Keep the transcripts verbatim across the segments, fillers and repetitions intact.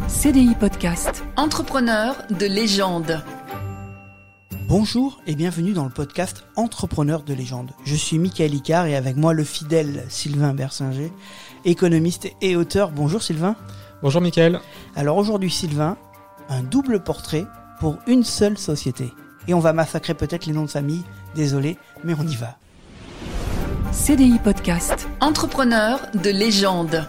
C D I Podcast. Entrepreneur de légende. Bonjour et bienvenue dans le podcast Entrepreneur de légende. Je suis Michael Icard et avec moi le fidèle Sylvain Bersinger, économiste et auteur. Bonjour Sylvain. Bonjour Michael. Alors aujourd'hui Sylvain, un double portrait pour une seule société. Et on va massacrer peut-être les noms de famille, désolé, mais on y va. C D I Podcast. Entrepreneur de légende.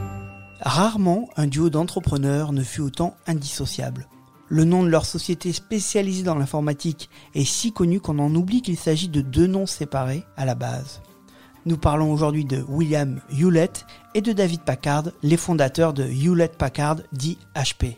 Rarement un duo d'entrepreneurs ne fut autant indissociable. Le nom de leur société spécialisée dans l'informatique est si connu qu'on en oublie qu'il s'agit de deux noms séparés à la base. Nous parlons aujourd'hui de William Hewlett et de David Packard, les fondateurs de Hewlett-Packard, dit H P.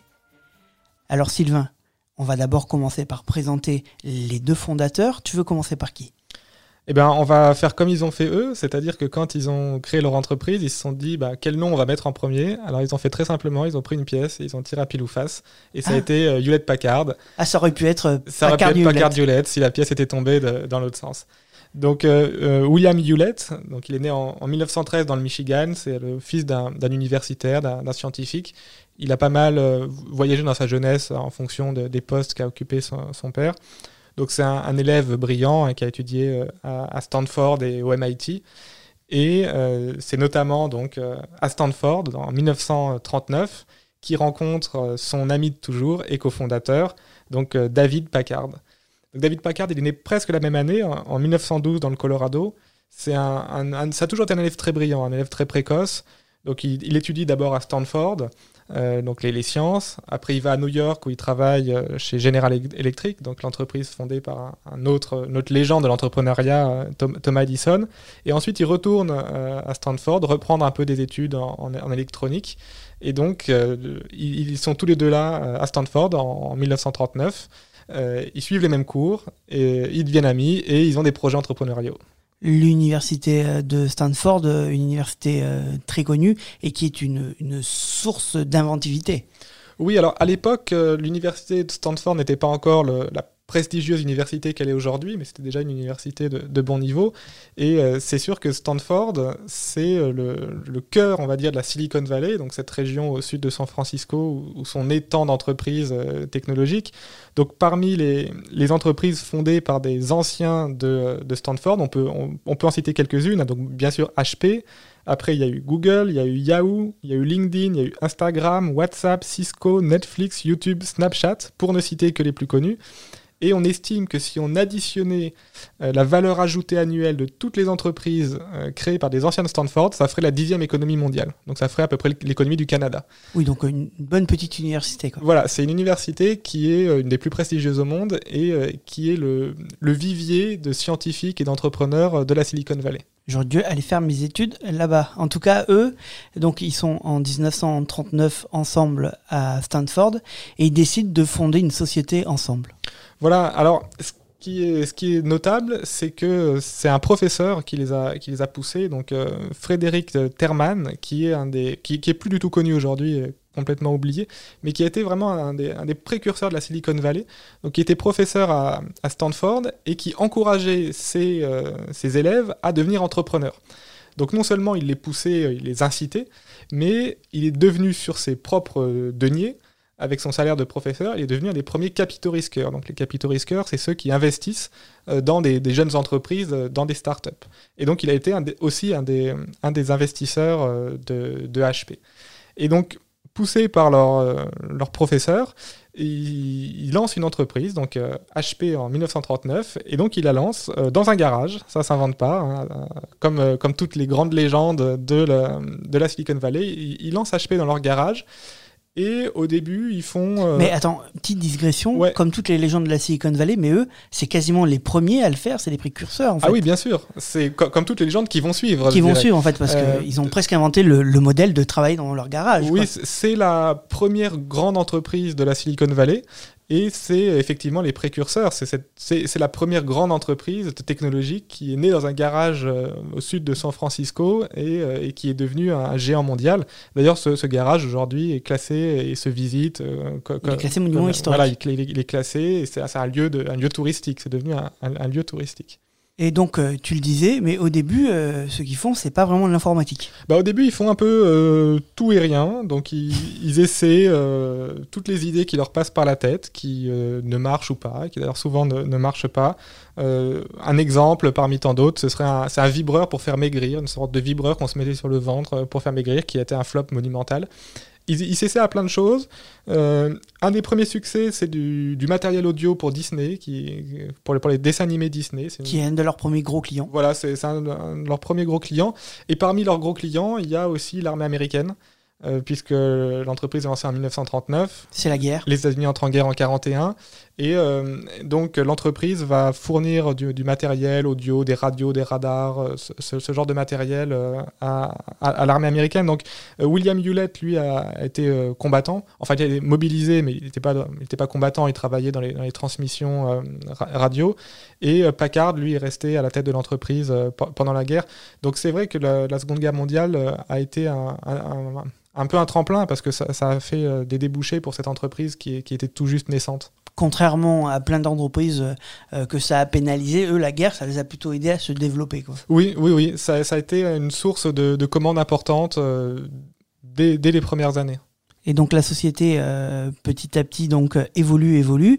Alors Sylvain, on va d'abord commencer par présenter les deux fondateurs. Tu veux commencer par qui ? Eh bien, on va faire comme ils ont fait eux, c'est-à-dire que quand ils ont créé leur entreprise, ils se sont dit bah, quel nom on va mettre en premier. Alors ils ont fait très simplement, ils ont pris une pièce et ils ont tiré à pile ou face. Et ça ah. a été euh, Hewlett-Packard. Ah, ça aurait pu être euh, ça Packard aurait pu être Packard Hewlett. Hewlett si la pièce était tombée de, dans l'autre sens. Donc euh, euh, William Hewlett, donc il est né en, en dix-neuf cent treize dans le Michigan, c'est le fils d'un, d'un universitaire, d'un, d'un scientifique. Il a pas mal euh, voyagé dans sa jeunesse en fonction de, des postes qu'a occupé son, son père. Donc c'est un, un élève brillant hein, qui a étudié euh, à, à Stanford et au M I T. Et euh, c'est notamment donc, euh, à Stanford, en dix-neuf cent trente-neuf, qu'il rencontre euh, son ami de toujours et cofondateur, donc euh, David Packard. Donc, David Packard, il est né presque la même année, en, en dix-neuf cent douze, dans le Colorado. C'est un, un, un, ça a toujours été un élève très brillant, un élève très précoce. Donc il, il étudie d'abord à Stanford, euh, donc les, les sciences. Après, il va à New York où il travaille euh, chez General Electric, donc l'entreprise fondée par un, un autre, une autre légende de l'entrepreneuriat, euh, Tom, Thomas Edison. Et ensuite, il retourne euh, à Stanford, reprendre un peu des études en, en, en électronique. Et donc, euh, ils, ils sont tous les deux là euh, à Stanford en, en dix-neuf cent trente-neuf. Euh, ils suivent les mêmes cours, et ils deviennent amis et ils ont des projets entrepreneuriaux. L'université de Stanford, une université très connue et qui est une, une source d'inventivité. Oui, alors à l'époque, euh, l'université de Stanford n'était pas encore le, la prestigieuse université qu'elle est aujourd'hui, mais c'était déjà une université de, de bon niveau. Et euh, c'est sûr que Stanford, c'est le, le cœur, on va dire, de la Silicon Valley, donc cette région au sud de San Francisco où, où sont nées tant d'entreprises euh, technologiques. Donc parmi les, les entreprises fondées par des anciens de, de Stanford, on peut, on, on peut en citer quelques-unes. Donc bien sûr H P, après il y a eu Google, il y a eu Yahoo, il y a eu LinkedIn, il y a eu Instagram, WhatsApp, Cisco, Netflix, YouTube, Snapchat, pour ne citer que les plus connus. Et on estime que si on additionnait euh, la valeur ajoutée annuelle de toutes les entreprises euh, créées par des anciens de Stanford, ça ferait la dixième économie mondiale. Donc ça ferait à peu près l'économie du Canada. Oui, donc une bonne petite université, quoi. Voilà, c'est une université qui est une des plus prestigieuses au monde et euh, qui est le, le vivier de scientifiques et d'entrepreneurs de la Silicon Valley. J'aurais dû aller faire mes études là-bas. En tout cas, eux, donc ils sont en dix-neuf cent trente-neuf ensemble à Stanford et ils décident de fonder une société ensemble. Voilà, alors ce qui est, ce qui est notable, c'est que c'est un professeur qui les a, qui les a poussés, donc euh, Frédéric Terman, qui est, un des, qui, qui est plus du tout connu aujourd'hui, complètement oublié, mais qui a été vraiment un des, un des précurseurs de la Silicon Valley, donc qui était professeur à, à Stanford et qui encourageait ses, euh, ses élèves à devenir entrepreneurs. Donc non seulement il les poussait, il les incitait, mais il est devenu sur ses propres deniers, avec son salaire de professeur, il est devenu un des premiers capitaux risqueurs. Donc les capitaux risqueurs, c'est ceux qui investissent euh, dans des, des jeunes entreprises, euh, dans des startups. Et donc il a été un des, aussi un des, un des investisseurs euh, de, de H P. Et donc, poussé par leur, euh, leur professeur, il, il lance une entreprise, donc euh, H P en dix-neuf cent trente-neuf, et donc il la lance euh, dans un garage, ça ne s'invente pas, hein, euh, comme, euh, comme toutes les grandes légendes de la, de la Silicon Valley, il, il lance H P dans leur garage. Et au début, ils font... Euh... Mais attends, petite digression, ouais. Comme toutes les légendes de la Silicon Valley, mais eux, c'est quasiment les premiers à le faire, c'est les précurseurs, en fait. Ah oui, bien sûr. C'est co- comme toutes les légendes qui vont suivre. Qui vont suivre, en fait, parce euh... qu'ils ont presque inventé le, le modèle de travailler dans leur garage. Oui, quoi. C'est la première grande entreprise de la Silicon Valley. Et c'est effectivement les précurseurs. C'est, cette, c'est, c'est la première grande entreprise technologique qui est née dans un garage euh, au sud de San Francisco et, euh, et qui est devenu un, un géant mondial. D'ailleurs, ce, ce garage aujourd'hui est classé et se visite. Euh, co- il est classé monument historique. Voilà, il, il, est classé et c'est, c'est un, lieu de, un lieu touristique. C'est devenu un, un, un lieu touristique. Et donc, euh, tu le disais, mais au début, euh, ce qu'ils font, c'est pas vraiment de l'informatique. Bah, au début, ils font un peu euh, tout et rien. Donc, ils, ils essaient euh, toutes les idées qui leur passent par la tête, qui euh, ne marchent ou pas, qui d'ailleurs souvent ne, ne marchent pas. Euh, un exemple parmi tant d'autres, ce serait un, c'est un vibreur pour faire maigrir, une sorte de vibreur qu'on se mettait sur le ventre pour faire maigrir, qui a été un flop monumental. Ils, ils s'essaient à plein de choses. Euh, un des premiers succès, c'est du, du matériel audio pour Disney, qui, pour, les, pour les dessins animés Disney. C'est une... Qui est un de leurs premiers gros clients. Voilà, c'est, c'est un, un de leurs premiers gros clients. Et parmi leurs gros clients, il y a aussi l'armée américaine, euh, puisque l'entreprise est lancée en dix-neuf cent trente-neuf. C'est la guerre. Les États-Unis entrent en guerre en quarante et un. Et euh, donc, l'entreprise va fournir du, du matériel audio, des radios, des radars, ce, ce genre de matériel euh, à, à, à l'armée américaine. Donc, euh, William Hewlett, lui, a, a été euh, combattant. Enfin, il a été mobilisé, mais il n'était pas, il était pas combattant. Il travaillait dans les, dans les transmissions euh, ra- radio. Et euh, Packard, lui, est resté à la tête de l'entreprise euh, p- pendant la guerre. Donc, c'est vrai que la, la Seconde Guerre mondiale euh, a été un... un, un un peu un tremplin, parce que ça, ça a fait euh, des débouchés pour cette entreprise qui, qui était tout juste naissante. Contrairement à plein d'entreprises euh, que ça a pénalisé, eux, la guerre, ça les a plutôt aidés à se développer, quoi. Oui, oui, oui. Ça, ça a été une source de, de commandes importantes euh, dès, dès les premières années. Et donc la société, euh, petit à petit, donc euh, évolue, évolue,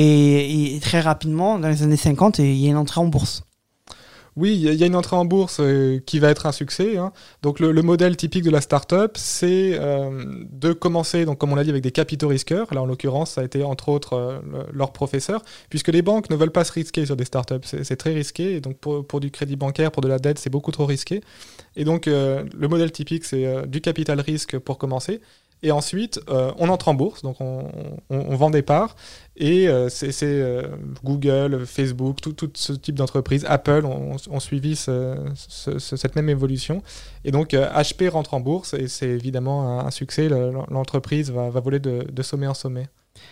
et, et très rapidement, dans les années cinquante, il y a une entrée en bourse. Oui, il y a une entrée en bourse euh, qui va être un succès, hein. Donc le, le modèle typique de la start-up, c'est euh, de commencer, donc comme on l'a dit, avec des capitaux risqueurs. Là, en l'occurrence, ça a été entre autres euh, le, leur professeur, puisque les banques ne veulent pas se risquer sur des start-up. C'est, c'est très risqué, et donc pour, pour du crédit bancaire, pour de la dette, c'est beaucoup trop risqué. Et donc euh, le modèle typique, c'est euh, du capital risque pour commencer. Et ensuite, euh, on entre en bourse, donc on, on, on vend des parts. Et euh, c'est, c'est euh, Google, Facebook, tout, tout ce type d'entreprise, Apple ont, ont suivi ce, ce, ce, cette même évolution. Et donc euh, H P rentre en bourse et c'est évidemment un, un succès. Le, l'entreprise va, va voler de, de sommet en sommet.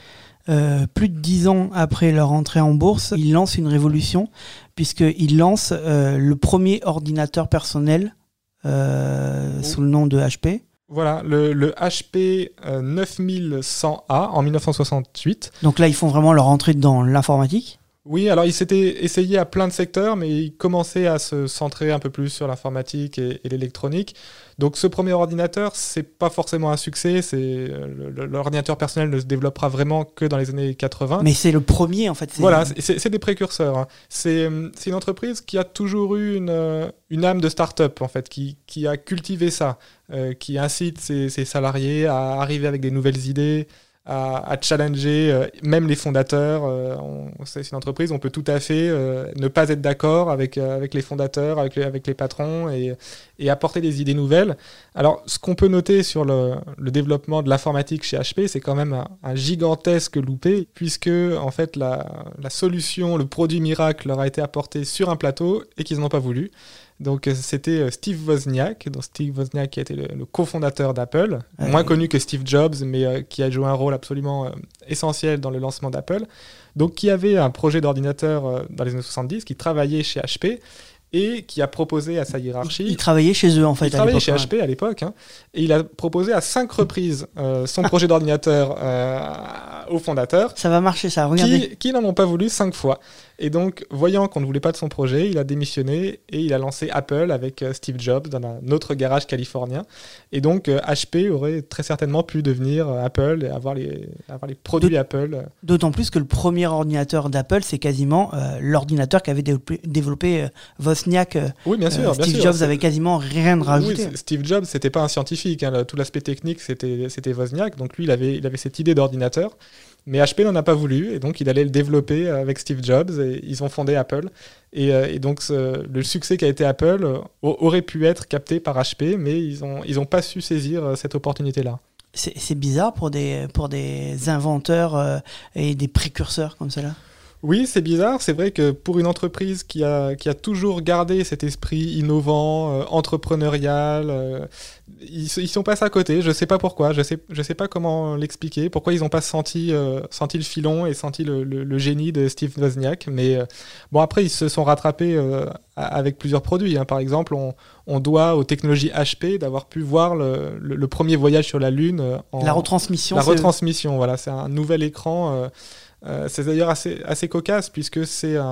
Euh, plus de dix ans après leur entrée en bourse, ils lancent une révolution, puisqu'ils lancent euh, le premier ordinateur personnel euh, oh. sous le nom de H P. Voilà, le, le H P euh, neuf mille cent A en dix-neuf cent soixante-huit. Donc là, ils font vraiment leur entrée dans l'informatique. Oui, alors ils s'étaient essayés à plein de secteurs, mais ils commençaient à se centrer un peu plus sur l'informatique et, et l'électronique. Donc ce premier ordinateur, c'est pas forcément un succès. C'est, le, l'ordinateur personnel ne se développera vraiment que dans les années quatre-vingts. Mais c'est le premier, en fait. C'est... Voilà, c'est, c'est, c'est des précurseurs, hein. C'est, c'est une entreprise qui a toujours eu une, une âme de start-up, en fait, qui, qui a cultivé ça, euh, qui incite ses, ses salariés à arriver avec des nouvelles idées, à, à challenger euh, même les fondateurs. Euh, on, c'est une entreprise, on peut tout à fait euh, ne pas être d'accord avec, euh, avec les fondateurs, avec les, avec les patrons et, et apporter des idées nouvelles. Alors, ce qu'on peut noter sur le, le développement de l'informatique chez H P, c'est quand même un, un gigantesque loupé, puisque en fait, la, la solution, le produit miracle leur a été apporté sur un plateau et qu'ils n'ont pas voulu. Donc c'était Steve Wozniak, donc Steve Wozniak qui a été le, le cofondateur d'Apple, ouais. moins connu que Steve Jobs, mais euh, qui a joué un rôle absolument euh, essentiel dans le lancement d'Apple. Donc qui avait un projet d'ordinateur euh, dans les années soixante-dix, qui travaillait chez H P et qui a proposé à sa hiérarchie... Il, il travaillait chez eux en fait. Il travaillait chez H P à l'époque, hein, et il a proposé à cinq reprises euh, son projet d'ordinateur euh, au fondateur. Ça va marcher ça, regardez. Qui, qui n'en ont pas voulu cinq fois. Et donc, voyant qu'on ne voulait pas de son projet, il a démissionné et il a lancé Apple avec euh, Steve Jobs dans un autre garage californien. Et donc, euh, H P aurait très certainement pu devenir euh, Apple et avoir les, avoir les produits D'aut- Apple. D'autant plus que le premier ordinateur d'Apple, c'est quasiment euh, l'ordinateur qu'avait développé, développé euh, Wozniak. Euh, oui, bien sûr. euh, Steve bien sûr, Jobs c'est... avait quasiment rien de rajouté. Oui, Steve Jobs, c'était pas un scientifique. Hein, tout l'aspect technique, c'était, c'était Wozniak. Donc lui, il avait, il avait cette idée d'ordinateur. Mais H P n'en a pas voulu, et donc il allait le développer avec Steve Jobs, et ils ont fondé Apple. Et, euh, et donc ce, le succès qu'a été Apple euh, aurait pu être capté par H P, mais ils n'ont ils ont pas su saisir euh, cette opportunité-là. C'est, c'est bizarre pour des, pour des inventeurs euh, et des précurseurs comme cela. Oui, c'est bizarre. C'est vrai que pour une entreprise qui a, qui a toujours gardé cet esprit innovant, euh, entrepreneurial, euh, ils, ils sont passés à côté. Je ne sais pas pourquoi. Je sais, je sais pas comment l'expliquer. Pourquoi ils n'ont pas senti, euh, senti le filon et senti le, le, le génie de Steve Wozniak. Mais euh, bon, après, ils se sont rattrapés euh, avec plusieurs produits, hein. Par exemple, on, on doit aux technologies H P d'avoir pu voir le, le, le premier voyage sur la Lune. En, la retransmission. La c'est... retransmission, voilà. C'est un nouvel écran... Euh, Euh, c'est d'ailleurs assez, assez cocasse puisque c'est un,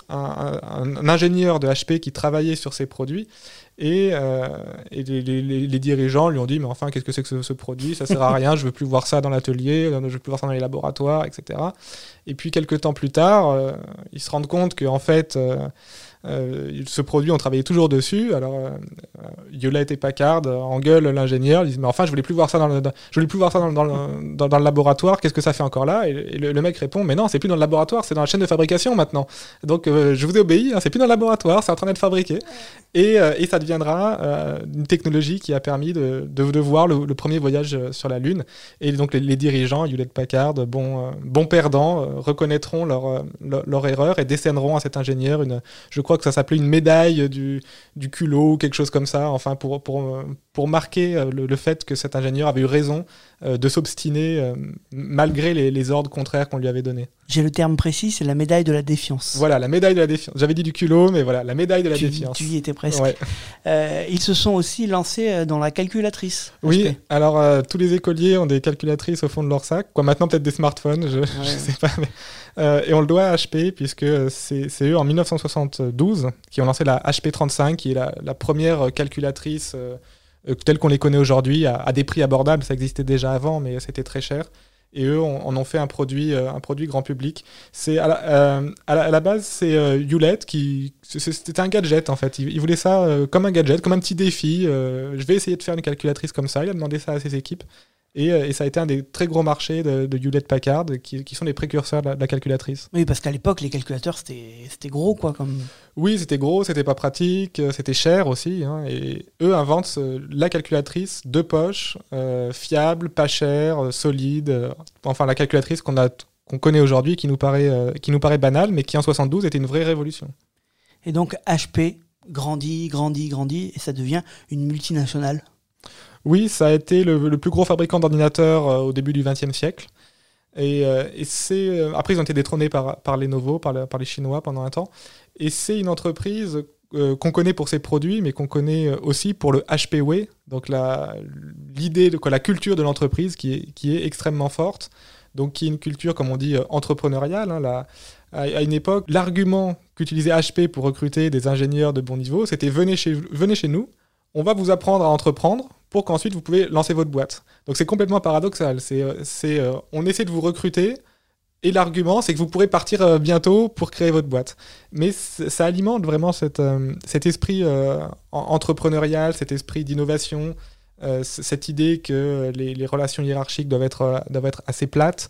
un, un, un ingénieur de H P qui travaillait sur ces produits. Et, euh, et les, les, les dirigeants lui ont dit mais enfin qu'est-ce que c'est que ce, ce produit, ça sert à rien, je veux plus voir ça dans l'atelier, je veux plus voir ça dans les laboratoires, et cetera. Et puis quelques temps plus tard, euh, ils se rendent compte que en fait euh, euh, ce produit on travaillait toujours dessus. Alors euh, Hewlett et Packard engueulent l'ingénieur, ils disent mais enfin je voulais plus voir ça dans le, dans, je voulais plus voir ça dans, dans, le, dans, dans le laboratoire, qu'est-ce que ça fait encore là? Et, et le, le mec répond mais non, c'est plus dans le laboratoire, c'est dans la chaîne de fabrication maintenant. Donc euh, je vous ai obéi, hein, c'est plus dans le laboratoire, c'est en train d'être fabriqué. Et, euh, et ça deviendra euh, une technologie qui a permis de, de, de voir le, le premier voyage sur la Lune. Et donc les, les dirigeants, Hewlett Packard, bons, euh, bons perdants, euh, reconnaîtront leur, euh, leur, leur erreur et décerneront à cet ingénieur une, je crois que ça s'appelait une médaille du, du culot ou quelque chose comme ça, enfin pour, pour, pour marquer le, le fait que cet ingénieur avait eu raison euh, de s'obstiner euh, malgré les, les ordres contraires qu'on lui avait donnés. J'ai le terme précis, c'est la médaille de la défiance. Voilà, la médaille de la défiance. J'avais dit du culot, mais voilà, la médaille de la tu, défiance. Tu y étais presque. Ouais. Euh, ils se sont aussi lancés dans la calculatrice. Oui, H P. alors euh, tous les écoliers ont des calculatrices au fond de leur sac. Quoi, maintenant peut-être des smartphones, je ne Ouais. sais pas. Mais, euh, et on le doit à H P, puisque c'est, c'est eux en dix-neuf cent soixante-douze qui ont lancé la H P trente-cinq, qui est la, la première calculatrice euh, telle qu'on les connaît aujourd'hui, à, à des prix abordables. Ça existait déjà avant, mais c'était très cher. Et eux en ont fait un produit, euh, un produit grand public. C'est à la, euh, à la, à la base, c'est euh, Hewlett qui, c'était un gadget en fait. Il, il voulait ça euh, comme un gadget, comme un petit défi. Euh, je vais essayer de faire une calculatrice comme ça. Il a demandé ça à ses équipes. Et, euh, et ça a été un des très gros marchés de, de Hewlett Packard, qui, qui sont les précurseurs de la, de la calculatrice. Oui, parce qu'à l'époque, les calculateurs, c'était, c'était gros, quoi. Comme... Oui, c'était gros, c'était pas pratique, c'était cher aussi. Hein, et eux inventent euh, la calculatrice de poche, euh, fiable, pas chère, euh, solide. Euh, enfin, la calculatrice qu'on a, qu'on connaît aujourd'hui, qui nous paraît, euh, qui nous paraît banale, mais qui en soixante-douze était une vraie révolution. Et donc, H P grandit, grandit, grandit, et ça devient une multinationale. Oui, ça a été le, le plus gros fabricant d'ordinateurs euh, au début du vingtième siècle. Et, euh, et c'est, euh, après, ils ont été détrônés par, par Lenovo, par, le, par les Chinois pendant un temps. Et c'est une entreprise euh, qu'on connaît pour ses produits, mais qu'on connaît aussi pour le H P Way, donc la, l'idée, de, quoi, la culture de l'entreprise qui est, qui est extrêmement forte. Donc, qui est une culture, comme on dit, entrepreneuriale. Hein, la, à, à une époque, l'argument qu'utilisait H P pour recruter des ingénieurs de bon niveau, c'était venez chez, venez chez nous, on va vous apprendre à entreprendre, pour qu'ensuite vous pouvez lancer votre boîte. Donc c'est complètement paradoxal. C'est, c'est, euh, on essaie de vous recruter et l'argument c'est que vous pourrez partir euh, bientôt pour créer votre boîte. Mais ça alimente vraiment cette, euh, cet esprit euh, entrepreneurial, cet esprit d'innovation, euh, cette idée que les, les relations hiérarchiques doivent être, euh, doivent être assez plates.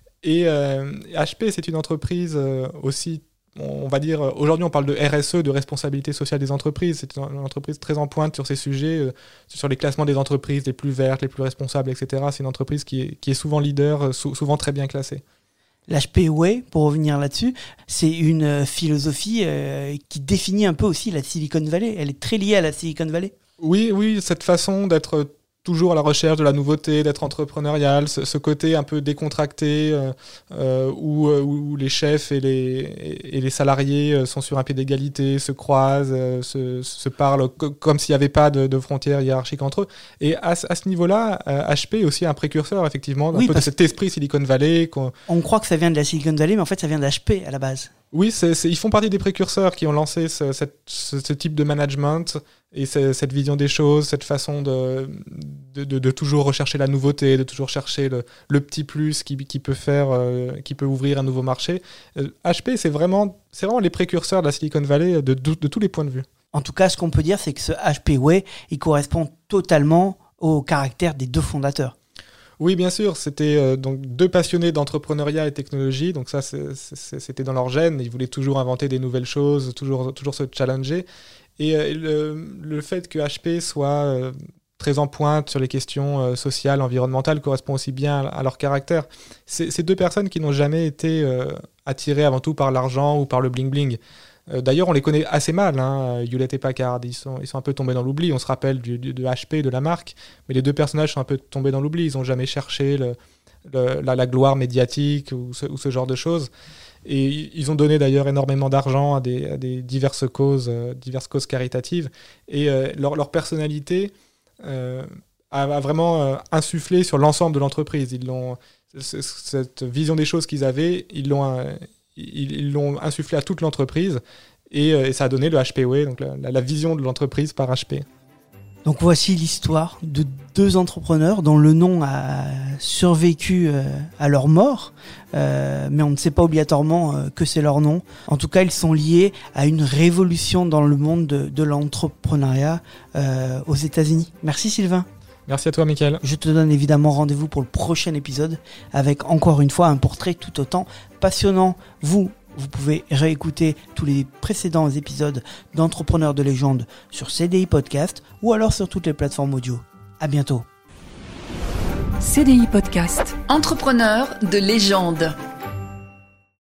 Et euh, H P c'est une entreprise euh, aussi, on va dire, aujourd'hui on parle de R S E, de responsabilité sociale des entreprises. C'est une entreprise très en pointe sur ces sujets, euh, sur les classements des entreprises les plus vertes, les plus responsables, et cetera. C'est une entreprise qui est, qui est souvent leader, sou- souvent très bien classée. L'H P Way, pour revenir là-dessus, c'est une philosophie euh, qui définit un peu aussi la Silicon Valley. Elle est très liée à la Silicon Valley. Oui, oui, cette façon d'être toujours à la recherche de la nouveauté, d'être entrepreneurial, ce, ce côté un peu décontracté euh, euh, où, où les chefs et les, et les salariés sont sur un pied d'égalité, se croisent, euh, se, se parlent co- comme s'il n'y avait pas de, de frontières hiérarchiques entre eux. Et à, à ce niveau-là, euh, H P est aussi un précurseur, effectivement, Oui, un peu de cet esprit Silicon Valley. Qu'on... On croit que ça vient de la Silicon Valley, mais en fait, ça vient d'H P à la base. Oui, c'est, c'est, ils font partie des précurseurs qui ont lancé ce, cette, ce, ce type de management et ce, cette vision des choses, cette façon de, de, de, de toujours rechercher la nouveauté, de toujours chercher le, le petit plus qui, qui, peut faire, euh, qui peut ouvrir un nouveau marché. Euh, H P, c'est vraiment, c'est vraiment les précurseurs de la Silicon Valley de, de, de tous les points de vue. En tout cas, ce qu'on peut dire, c'est que ce H P Way, il correspond totalement au caractère des deux fondateurs. Oui, bien sûr, c'était euh, donc deux passionnés d'entrepreneuriat et technologie, donc ça c'est, c'est, c'était dans leur gène, ils voulaient toujours inventer des nouvelles choses, toujours, toujours se challenger, et euh, le, le fait que H P soit euh, très en pointe sur les questions euh, sociales, environnementales, correspond aussi bien à, à leur caractère. C'est, c'est deux personnes qui n'ont jamais été euh, attirées avant tout par l'argent ou par le bling-bling. D'ailleurs, on les connaît assez mal, hein. Hewlett et Packard, ils sont, ils sont un peu tombés dans l'oubli. On se rappelle du, du, de H P, de la marque, mais les deux personnages sont un peu tombés dans l'oubli. Ils n'ont jamais cherché le, le, la, la gloire médiatique ou ce, ou ce genre de choses. Et ils ont donné d'ailleurs énormément d'argent à des, à des diverses causes, euh, diverses causes caritatives. Et euh, leur, leur personnalité euh, a, a vraiment euh, insufflé sur l'ensemble de l'entreprise. Ils l'ont, cette vision des choses qu'ils avaient, ils l'ont... Euh, ils l'ont insufflé à toute l'entreprise et, et ça a donné le H P Way, donc la, la vision de l'entreprise par H P. Donc voici l'histoire de deux entrepreneurs dont le nom a survécu euh, à leur mort, euh, mais on ne sait pas obligatoirement euh, que c'est leur nom. En tout cas, ils sont liés à une révolution dans le monde de, de l'entrepreneuriat euh, aux États-Unis. Merci Sylvain. Merci à toi Mickaël. Je te donne évidemment rendez-vous pour le prochain épisode avec encore une fois un portrait tout autant passionnant. Vous Vous pouvez réécouter tous les précédents épisodes d'Entrepreneurs de légende sur C D I Podcast ou alors sur toutes les plateformes audio. À bientôt. C D I Podcast. Entrepreneurs de légende.